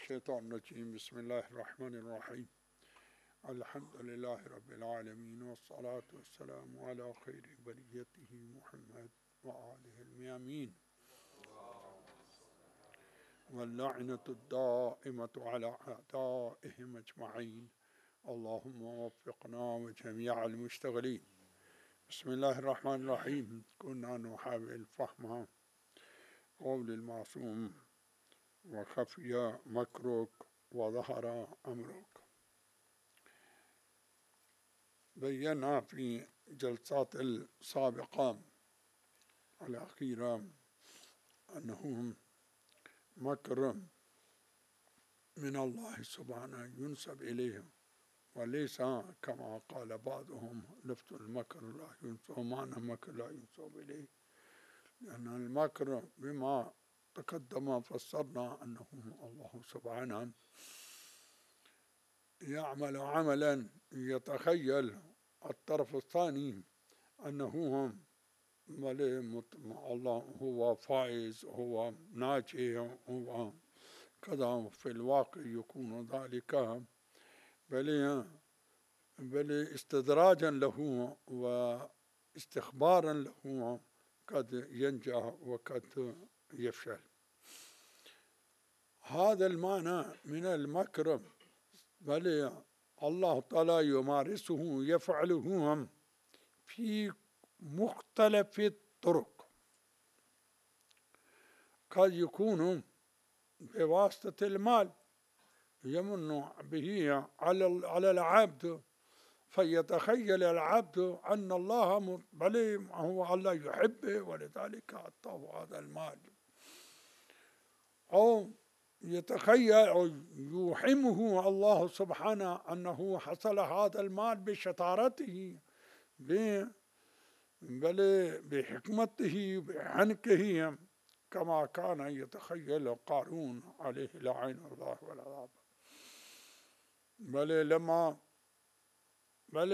الشيطان الرجيم. بسم الله الرحمن الرحيم. الحمد لله رب العالمين، والصلاة والسلام على خير بريته محمد وآله الميامين، واللعنة الدائمة على أعدائهم أجمعين. اللهم وفقنا وجميع المشتغلين. بسم الله الرحمن الرحيم. كنا نحاول فهم قول المعصوم: وخفي مكرك وظهر أمرك. بينا في جلسات السابقة الأخيرة أنه مكر من الله سبحانه ينسب إليه، وليس كما قال بعضهم لفت المكر لا ينسب، معنى المكر لا ينسب إليه، لأن المكر بما تقدم فسرنا أنه الله سبحانه يعمل عملا يتخيل الطرف الثاني أنه الله هو فائز، هو ناجي، هو كذا. في الواقع يكون ذلك بل استدراجا له واستخبارا له، قد ينجح وقد يفشل. هذا المعنى من المكر بل الله تعالى يمارسه، يفعله في مختلف الطرق. قد يكون بواسطة المال، يمن به على العبد، فيتخيل العبد أن الله بل هو الله يحبه ولذلك أعطاه هذا المال، أو يتخيل أو يوحمه الله سبحانه أنه حصل هذا المال بشطارته، بل بحكمته، بحنكه، كما كان يتخيل قارون عليه لعين الله والعذاب. بل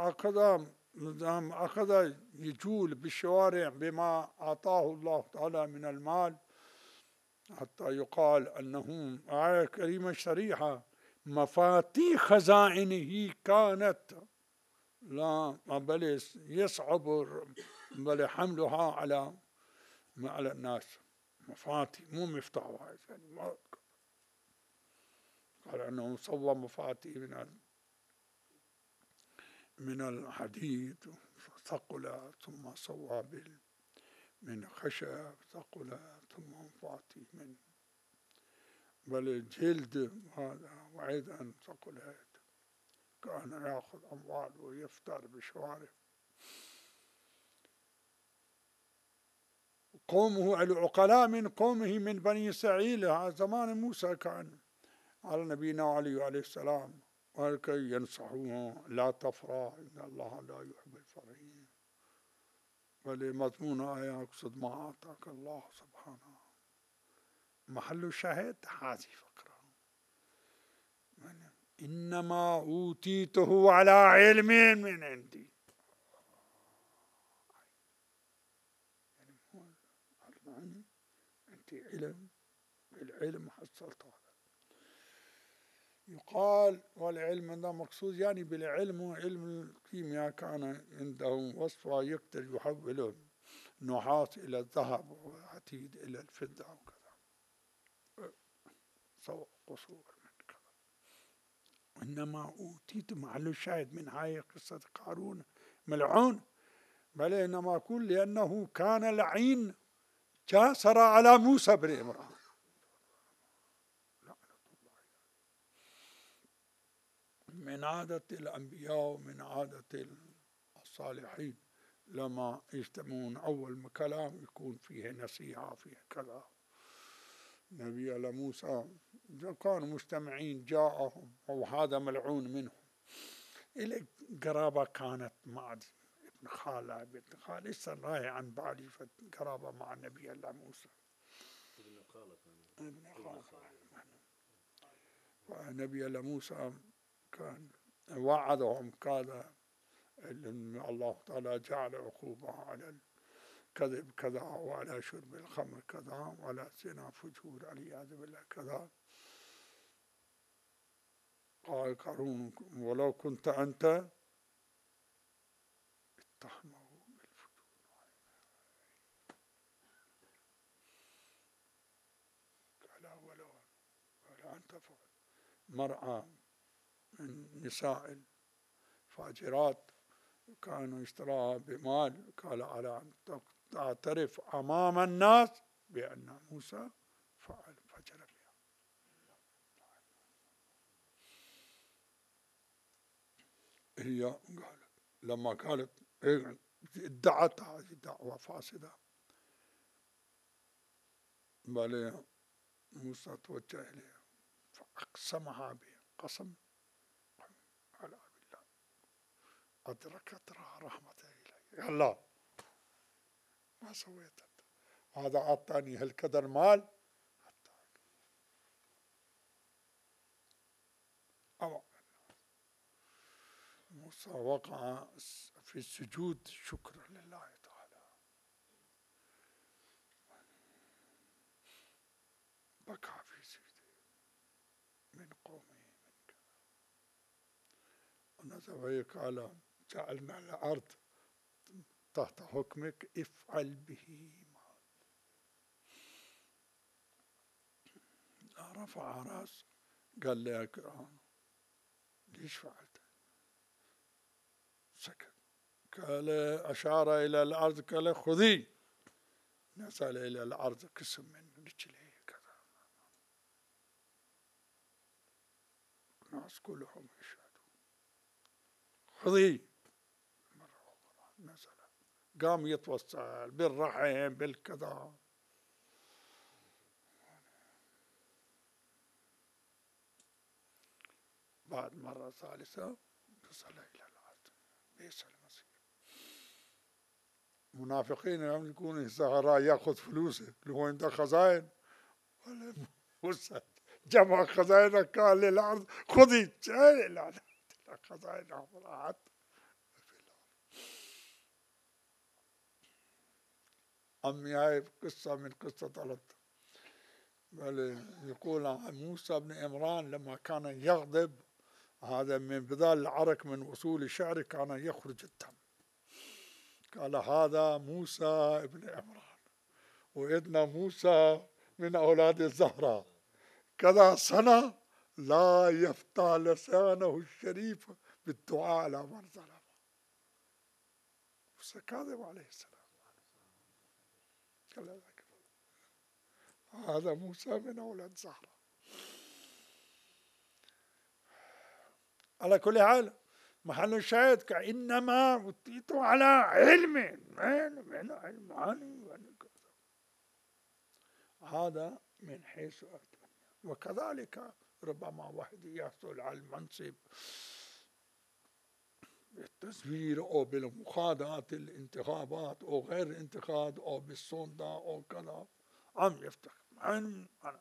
أخذ يجول بالشوارع بما أعطاه الله تعالى من المال، حتى يقال أنه آية كريمة صريحة: مفاتيح خزائنه كانت لا بل يصعب بل حملها على الناس. مفاتيح مو مفتاح واحد، يعني قال أنه صوى مفاتيح من الحديد ثقل، ثم صوى من خشب ثقل، ثم مفاتيح من بل الجلد هذا، وأيضا ثقلت. كان يأخذ أموال ويفتر بشوارع. قومه العقلاء من قومه من بني إسرائيل زمان موسى كان على نبينا عليه السلام، ولكي ينصحوه: لا تفرح إن الله لا يحب الفرحين. بل مضمون آية أقصد ما أعطاك الله سبحانه. محل الشاهد هذه فقرة: إنما أوتيته على علم من عندي. يعني أنت بالعلم حصلت هذا. يقال والعلم هذا مقصود يعني بالعلم علم الكيمياء، كان عنده وصفة يقدر يحوله النحاس إلى الذهب والحديد إلى الفضة وكذا، سوى قصور من كذا. إنما أوتيت محل الشاهد من هاي قصة قارون ملعون، بل إنما أقول لأنه كان لعين جاسر على موسى بن عمران. من عادة الأنبياء ومن عادة الصالحين لما يجتمعون أول كلام يكون فيه نصيحة، فيه كذا. نبي موسى كانوا مجتمعين، جاءهم وهذا ملعون منهم. إلى قرابة كانت مع ابن خالة، بنت خالة، لسه راهي عن بالي قرابة مع النبي الله موسى. ابن خالة. ونبي الله موسى كان وعدهم كذا، إن الله تعالى جعل عقوبة على الكذب كذا، وعلى شرب الخمر كذا، وعلى زنا فجور والعياذ بالله كذا. قال قارون ولو كنت أنت اتهمه بالفتور. قال ولو أنت مرأة من نساء الفاجرات كانوا يشتراها بمال، قال على أن تعترف أمام الناس بأن موسى فعل فجر بها. هي قالت لما قالت ادعت هذه دعوة فاسدة، بل موسى توجه إليها فأقسمها بقسم على بالله أدركتها رحمته إلي. الله ما سويت هذا أعطاني هالقدر مال أو موسى وقع في السجود شكرا لله تعالى، بكى في سجده من قومه من كذا، ونزل قال جعلنا الأرض تحت حكمك افعل به ما. رفع رأسه قال لي يا فرعون ليش فعلت؟ سكت. قال أشار إلى الأرض قال خذي، نزل إلى الأرض قسم من رجليه كذا، الناس كلهم يشهدون، خذي مرة أخرى. نزل قام يتوسل بالرحم بالكذا، بعد مرة ثالثة نزل إلى الأرض. بئس المصير. المنافقين يوم يكون سهراء ياخذ فلوسه اللي هو عنده خزائن، ولا موسى جمع خزائنه قال للأرض خذي خزائنه راحت. أمي هاي قصة من قصة طلط، بل يقول عن موسى بن عمران لما كان يغضب، هذا من بذال العرق من وصول الشعر كان يخرج الدم. قال هذا موسى بن عمران، وإن موسى من أولاد الزهراء كذا سنة لا يفتح لسانه الشريف بالدعاء على من ظلم. موسى كاذب عليه السلام. هذا موسى من أولاد زهراء. على كل حال محل الشاهد كإنما أوتيت على علم، من علم هذا من حيث الدنيا. وكذلك ربما واحد يحصل على المنصب بالتزوير أو بالمخادعة الانتخابات أو غير الانتخاب أو بالصندة أو كذا، عم يفتخر عن كذا.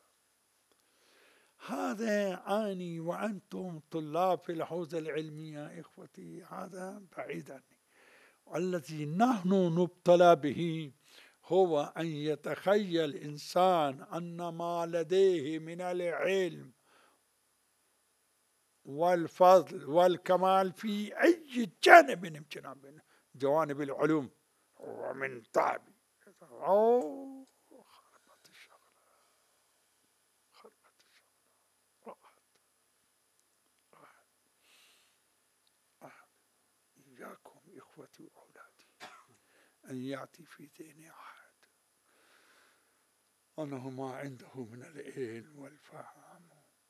هذا أني وأنتم طلاب في الحوزة العلمية إخوتي، هذا بعيد عني. والذي نحن نبتلى به هو أن يتخيل الإنسان أن ما لديه من العلم والفضل والكمال في أي جانب يمكن من جوانب العلوم ومن تعب أو خربت الشغلة، راحت. إياكم إخوتي وأولادي أن يأتي في ذهن أحد أنه ما عنده من العلم والفهم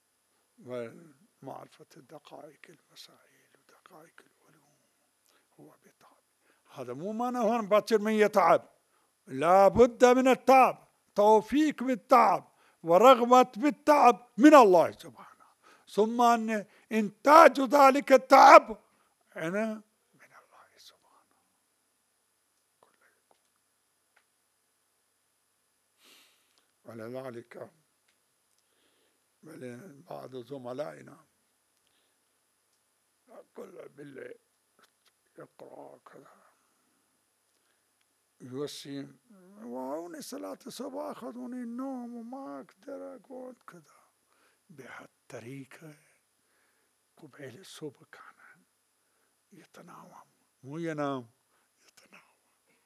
ومعرفة دقائق المسائل ودقائق العلوم هو بتعب. هذا مو معناه باكر من يتعب، لا بد من التعب، توفيق بالتعب ورغبة بالتعب من الله سبحانه، ثم أن إنتاج ذلك التعب أنا من الله سبحانه. ولذلك بل بعض زملائنا كل بالليل يقرأ كذا يوسيم وهوني صلاة الصباح أخذوني النوم وما أقدر أقعد كذا بهالطريقة. قبيل الصبح كان يتناوم، مو ينام، يتناوم.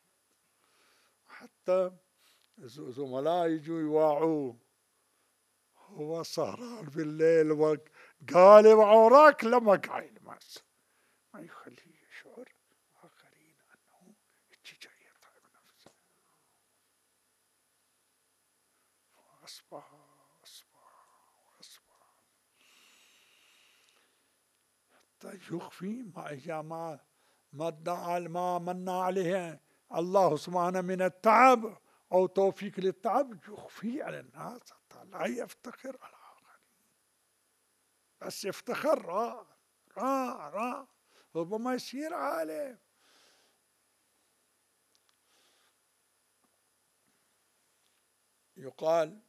حتى زملاء يجوا يواعوه، هو سهران بالليل وقالب عوراك لما قايل ما يخليه يشعر آخرين أنه جاي يتعب نفسه. فأصبح حتى يخفي ما من عليه الله سبحانه من التعب أو توفيق للتعب، يخفي على الناس حتى لا يفتخر على الآخرين، بس يفتخر راء ربما يصير عالم. يقال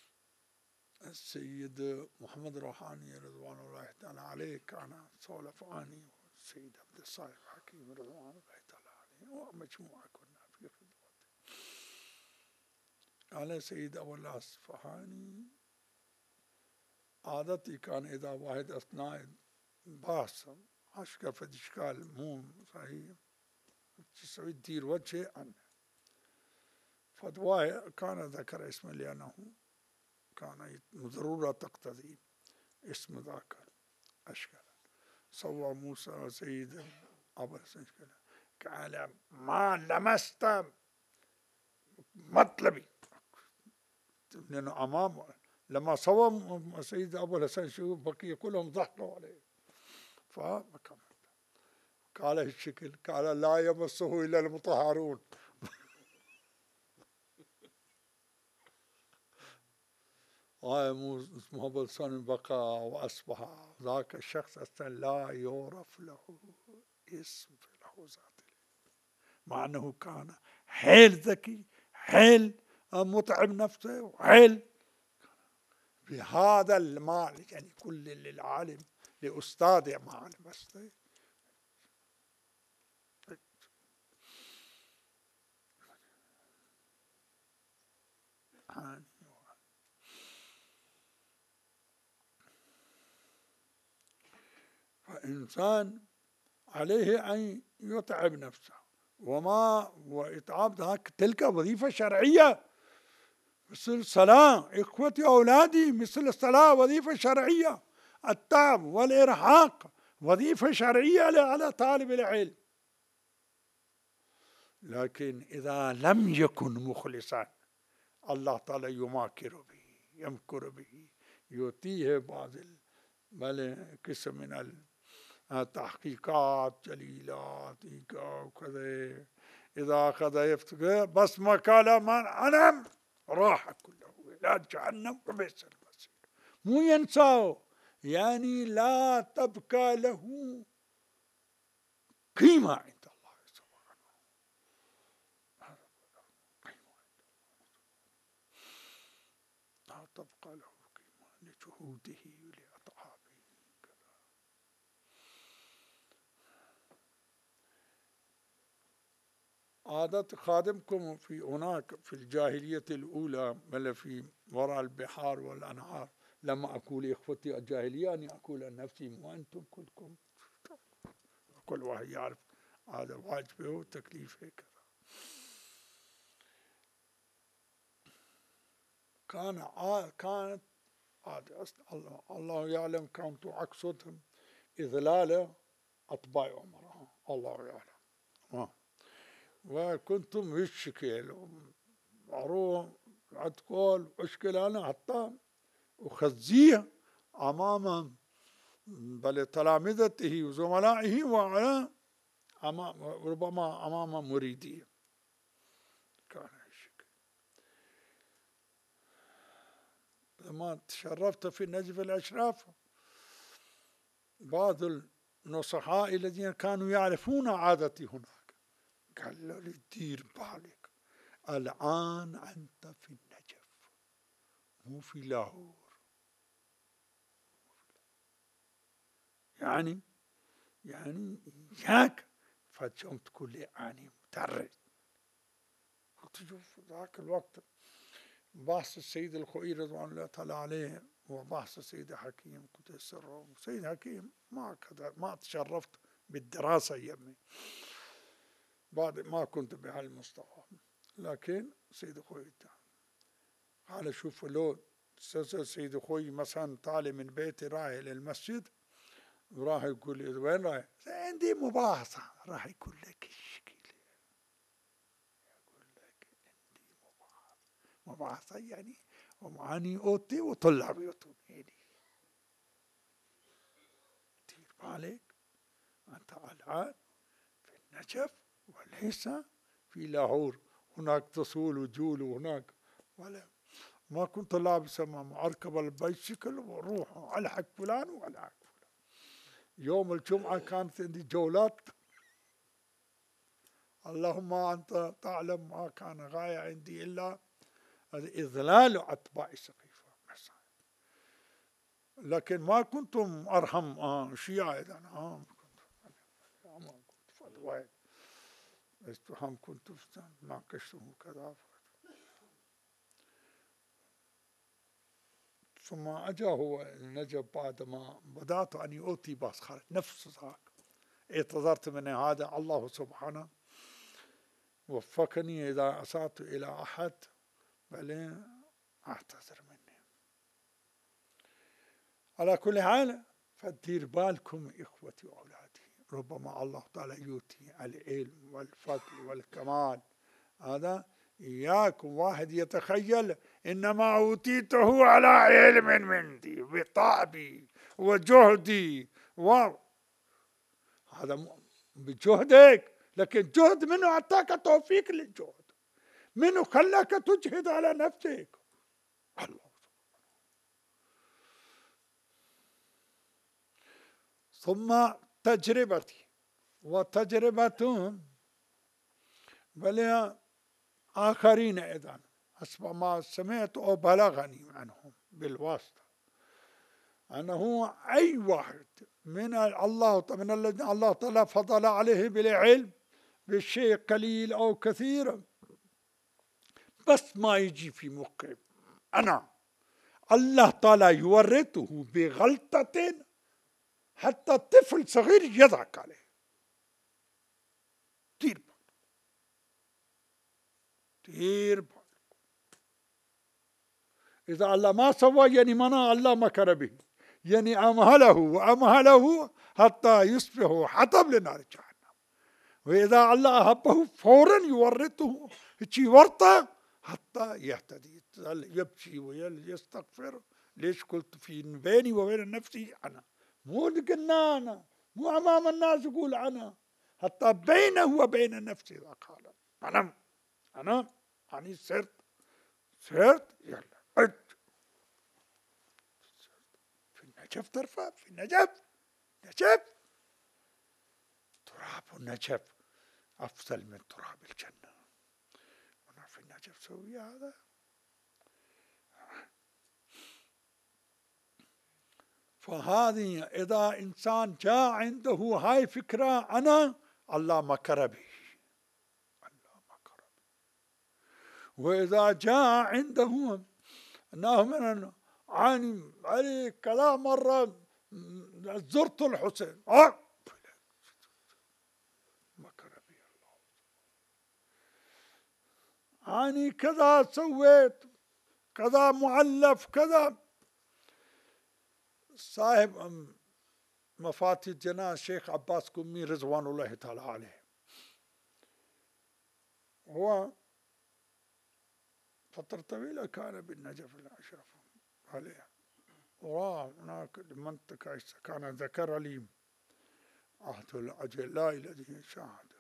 السيد محمد روحاني رضوان الله تعالى عليه كان سولف عني، والسيد عبد الصالح الحكيم رضوان الله تعالى عليه، ومجموعة كنا في خدمته. قال سيد أبو الأصفهاني عادتي كان إذا واحد أثناء بحث أشكال في إشكال مو صحيح تسوي تدير وجهه عنه، فدواء كان ذكر اسمه لأنه كان ضرورة تقتضي اسم ذاكر أشكال. صوى موسى وسيد أبو الحسن قال ما لمست مطلبي، لأنه أمام لما صوى سيد أبو الحسن شو بقي كلهم ضحكوا عليه، فكمل. قال الشكل قال لا يمسه إلا المطهرون. اسمه أبو الحسن بقى وأصبح ذاك الشخص أصلا لا يعرف له اسم في الحوزات، مع أنه كان حيل ذكي، حيل متعب نفسه، وحيل بهذا المال، يعني كل للعالم لأستاذه معلم بس فإنسان عليه أن يتعب نفسه، وإتعاب تلك وظيفة شرعية مثل الصلاة. إخوتي أولادي، مثل الصلاة وظيفة شرعية، التعب والإرهاق وظيفة شرعية على طالب العلم. لكن إذا لم يكن مخلصا الله تعالى يماكر به، يمكر به، يؤتيه بعض قسم من التحقيقات جليلات وكذا، إذا أخذ يفتقى بس ما قال من أنم راح كله إلى جهنم وبئس المصير. مو ينساه، يعني لا تبقى له قيمة عند الله سبحانه، لا تبقى له قيمة لجهوده ولأتعابه. عادة خادمكم في هناك في الجاهلية الأولى بل في وراء البحار والأنهار، لما أقول إخوتي الجاهلية أني أقول عن نفسي وأنتم كلكم، كل واحد يعرف هذا واجبه وتكليفه كذا. كانت الله يعلم كنت أقصدهم إذلال أطباع عمرها، الله يعلم. وكنتم هالشكل معروف عدكول أشكل أنا حتى أخزيه أمام بل تلامذته وزملائه وعلى ربما أمام مريديه. كان هالشكل. لما تشرفت في نجف الأشراف بعض النصحاء الذين كانوا يعرفون عادتي هناك قال لي دير بالك، الآن أنت في النجف مو في لاهور، يعني إياك فجأة تقول لي أنا مترد. قلت شوف ذاك الوقت بحث السيد الخوئي رضوان الله تعالى عليه وبحث سيدي حكيم قدس سره. سيدي حكيم ما تشرفت بالدراسة يمي بعد ما كنت بهالمستوى، لكن سيدي خوي قال شوف لو سيدي خوي مثلا طالع من بيتي رايح للمسجد، وراح يقول لي وين رايح؟ عندي مباحثة. راح يقول لك الشكل، يقول لك عندي مباحثة يعني ومعاني أوتي وطلابي يطوني. دير بالك أنت الآن في النجف وليس في لاهور، هناك تصول وجول وهناك ولا ما كنت لابس أركب البايسكل وأروح ألحق فلان وألحق فلان. يوم الجمعة كانت عندي جولات، اللهم أنت تعلم ما كان غاية عندي إلا إذلال أتباع سقيفة، لكن ما كنتم أرحم شيعة إذا ما كنت فتوى هم كنت ناقشتهم كذا. ثم أجا هو النجف بعد ما بدأت أن أوتي باس خالد نفس ذاك، اعتذرت من هذا، الله سبحانه وفقني إذا أسأت إلى أحد بل أعتذر مني. على كل حال فدير بالكم إخوتي وأولادي، ربما الله تعالى يؤتي العلم والفضل والكمال، هذا إياكم واحد يتخيل إنما أوتيته على علم مني بطعبي وجهدي هذا بجهدك، لكن جهد منه أعطاك توفيق للجهد، منه خلاك تجهد على نفسك الله. ثم تجربتي وتجربتهم بل آخرين أيضا حسب ما سمعت أو بلغني عنهم بالواسطة، أنه أي واحد من الذين الله تعالى فضل عليه بالعلم بالشيء قليل أو كثير، بس ما يجي في مخه أنا، الله تعالى يورثه بغلطة حتى طفل صغير يضحك عليه. دير بالك إذا الله ما سوى يعني منا الله مكر به، يعني أمهله حتى يصبح حطب لنار جهنم، وإذا الله أحبه فورا يورثه شي ورطة حتى يهتدي، يبكي ويستغفر. ليش قلت في بيني وبين نفسي أنا، مو قلنا أنا، مو أمام الناس يقول أنا، حتى بينه وبين نفسي إذا قال أنا يعني سرت يلا في النجف ترفع، في النجف تراب النجف أفضل من تراب الجنة، أنا في النجف سوي هذا. فهذه إذا إنسان جاء عنده هاي فكرة أنا، الله مكر به، وإذا جاء عنده أنه من عاني علي كذا مرة زرت الحسين مكر به الله، عاني كذا سويت كذا معلف كذا. صاحب مفاتيح جناح الشيخ عباس كمي رضوان الله تعالى عليه، هو فترة طويلة كان بالنجف الأشرف عليه، وراح هناك المنطقة كان ذكر لي عهد الأجلاء الذي شاهد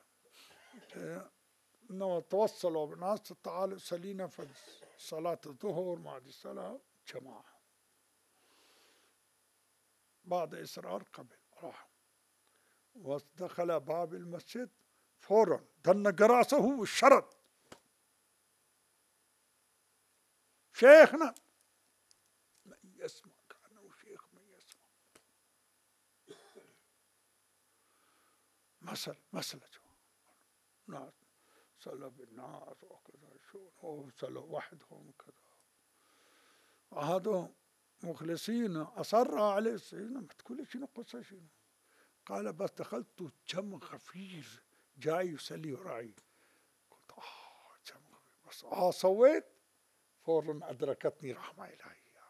إنه توصلوا بناس تعالوا سلينا في صلاة الظهر مع الصلاة جماعة، بعد إصرار قبل راح ودخل باب المسجد فورا دنق رأسه والشرد شيخنا من يسمع، كأنه شيخ من يسمع، مسألة ناس صلوا بالناس وكذا شو، هو صلوا وحدهم كذا، هذا مخلصين أصر عليه ما تقول شنو قصة شنو. قال بس دخلت كم غفير جاي يسلي وراي. قلت كم غفير بس سويت فورا أدركتني رحمة إلهية.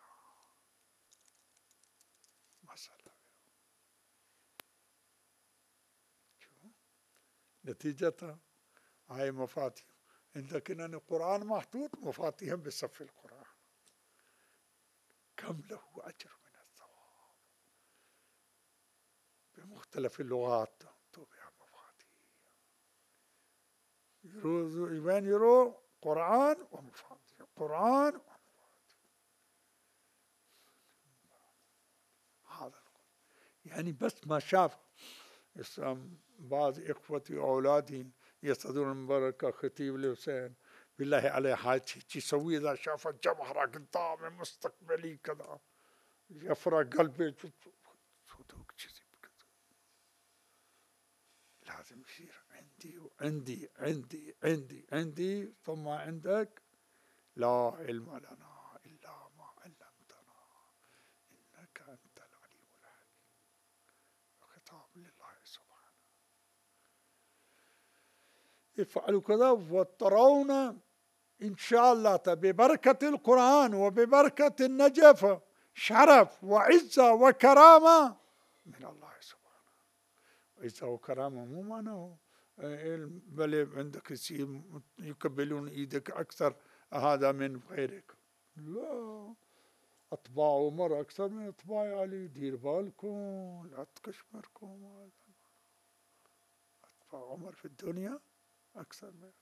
مثلا نتيجتها هاي مفاتيح. عندك ان القرآن محطوط مفاتيح بصف القرآن، كم له أجر من الثواب بمختلف اللغات. تبع مفاتيح وين يروح قرآن ومفاتيح، قرآن ومفاتيح. هذا يعني بس ما شاف بعض إخوتي وأولادي يصعدون المنبر كخطيب الحسين بالله عليه حاجة يسوي إذا شاف الجمهرة قدامه مستقبلي كذا يفرق قلبي. لازم يصير عندي وعندي عندي عندي عندي ثم عندك. لا علم لنا إلا ما علمتنا إنك أنت العليم الحكيم. خطاب لله سبحانه. افعلوا كذا وترون إن شاء الله ببركة القرآن وببركة النجف شرف وعزة وكرامة من الله سبحانه. عزة وكرامة مو معناه بل عندك يصير يقبلون ايدك أكثر هذا من غيرك. لا، أتباع عمر أكثر من أتباع علي. دير بالكم لا تكشمركم. أتباع عمر في الدنيا أكثر من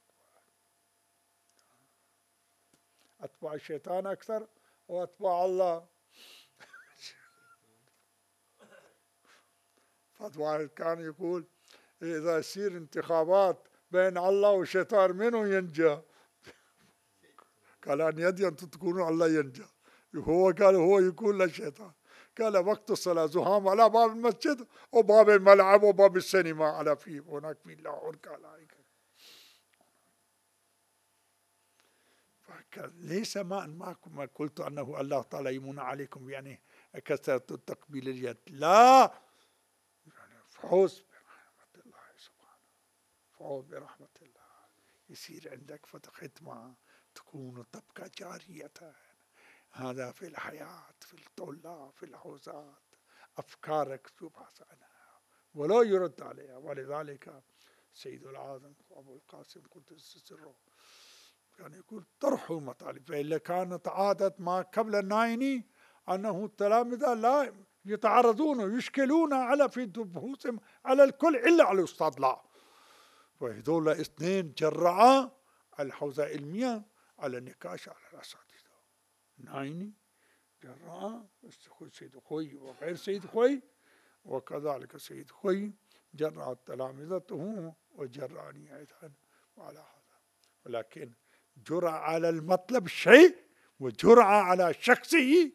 أتباع الشيطان أكثر وأتباع الله. فواحد كان يقول إذا يصير انتخابات بين الله والشيطان منو ينجى؟ قال أن يدي أنتم تكونوا الله ينجى. هو قال هو يقول للشيطان. قال وقت الصلاة زحام على باب المسجد وباب الملعب وباب السينما على فيه هناك في لاهور. قال هيك ليس ما قلت أنه الله تعالى يمن عليكم يعني كثرة التقبيل اليد، لا، يعني فوز برحمة الله سبحانه. فوز برحمة الله. يصير عندك ختمة تكون تبقى جارية. هذا في الحياة، في الطلاب، في الحوزات، أفكارك تبحث عنها ولا يرد عليها. ولذلك سيد العاظم أبو القاسم قدس سره كان يقول طرحوا مطالب. فإلا كانت عادة ما قبل النايني أنه التلامذة لا يتعرضون ويشكلون على في بحوثهم على الكل إلا على الأستاذ لا. وهذول اثنين جرعا الحوزة العلمية على النقاش على الأساتذة. نايني جرعا سيد خوي وغير سيد خوي، وكذلك سيد خوي جرع تلامذته وجرعني أيضا على هذا. ولكن جرع على المطلب شيء وجرع على شخصه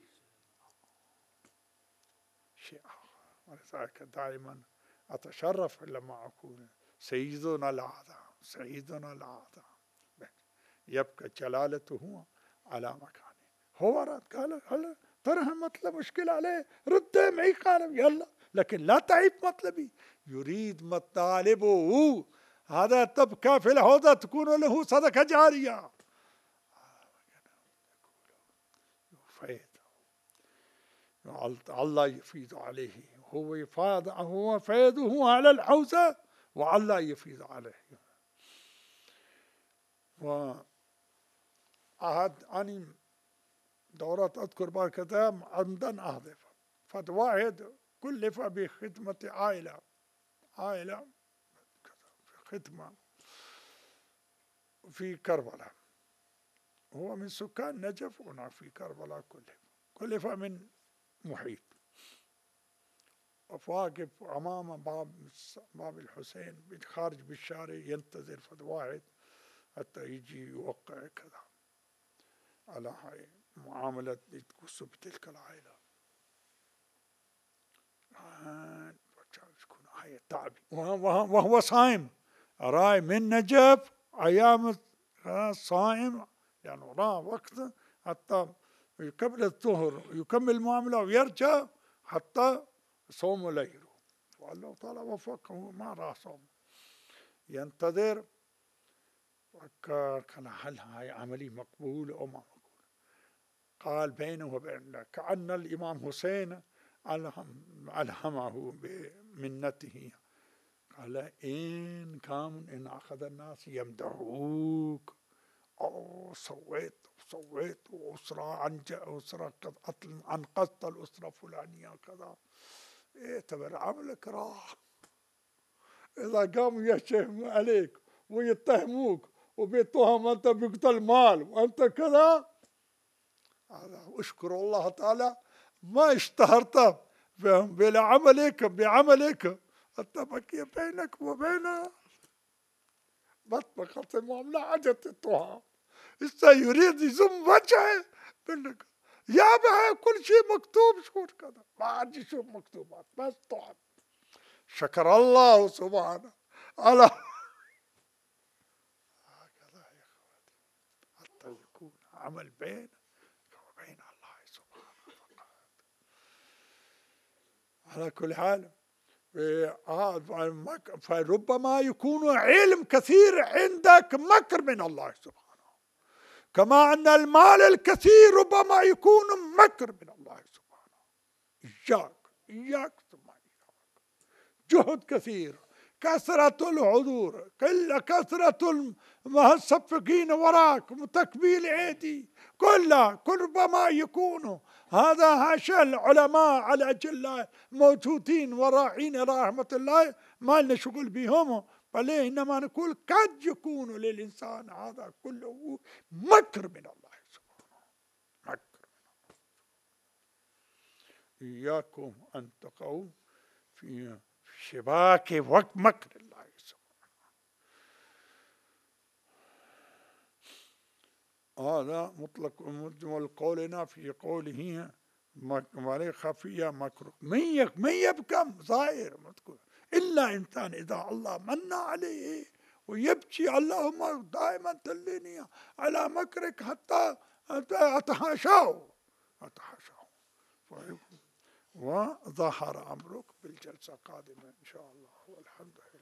شيء آخر. ولذلك دائما أتشرف لما أكون سيدنا الأعظم سيدنا الأعظم يبقى جلالته على مكانه. هو رد قال هلا ترى مطلب مشكلة عليه رد معي قال يلا، لكن لا تعيب مطلبي. يريد مطالبه هذا تبقى في الحوضة تكون له صدقة جارية. الله يفيض عليه، هو فيضه على الحوزة والله يفيض عليه. وعهد أني دورات أذكر بالكتاب عمدا أهدف فواحد كلف بخدمة عائلة في خدمة في كربلاء. هو من سكان نجف هنا في كربلاء. كلف من محيط وواقف أمام باب الحسين بالخارج بالشارع ينتظر فد واحد حتى يجي يوقع كذا على هاي معاملة تقص بتلك العائلة. تكون هاي تعبي وهو صائم. أراي من نجف أيام صائم يعني وراه وقت حتى قبل الظهر يكمل المعاملة ويرجع حتى صوم ليله، والله تعالى وفقه ما راح صوم، ينتظر. فكر كان هل هاي عملية مقبولة أو ما مقبولة؟ قال بينه وبين الله كأن الإمام حسين ألهمه بمنته، قال إن كان إن أخذ الناس يمدحوك أو صويت وأسرة أسرة أنقذت الأسرة الفلانية كذا، اعتبر عملك راح. إذا قاموا يشتموا عليك ويتهموك وبيتهم أنت بقتل مال وأنت كذا، هذا اشكر الله تعالى ما اشتهرت بعملك أنت بقي بينك وبين بطبقة المعاملة عجت التهم. هسه يريد يزم وجهه منك يا بها كل شيء مكتوب شو كذا، ما عاد يشوف مكتوبات بس طعم. شكر الله سبحانه على هكذا يا اخواتي حتى يكون عمل بينك وبين الله سبحانه فقط. على كل حال فربما يكون علم كثير عندك مكر من الله سبحانه، كما أن المال الكثير ربما يكون مكر من الله سبحانه. إياك ثم إياك. جهد كثير، كثرة الحضور، كثرة المصفقين وراك، تكبيل أيدي، كل ربما يكون هذا هاشا العلماء على أجل موجودين وراعين رحمة الله ما لنا شغل بهم، بل إنما نقول قد يكون للإنسان هذا كله مكر من الله سبحانه، مكر من الله. إياكم أن تقعوا في شباك مكر الله سبحانه. هذا مطلق مجمل قولنا في قوله خفية مكروه. من يبكم ظاهر مذكور إلا إنسان إذا الله من عليه ويبكي اللهم دائما دلني على مكرك حتى أتحاشاه وظهر أمرك بالجلسة القادمة إن شاء الله والحمد لله.